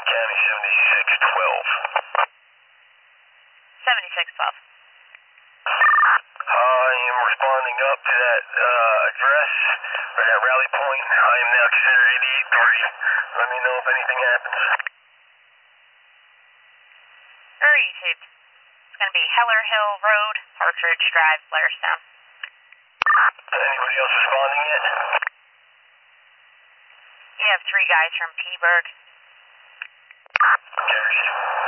County 7612. 7612. I am responding up to that address or that rally point. I am now considered 88-3. Let me know if anything happens. Very easy. It's going to be Heller Hill Road, Partridge Drive, Blairstown. Anybody else responding yet? You have 3 guys from Peaburg. Cheers.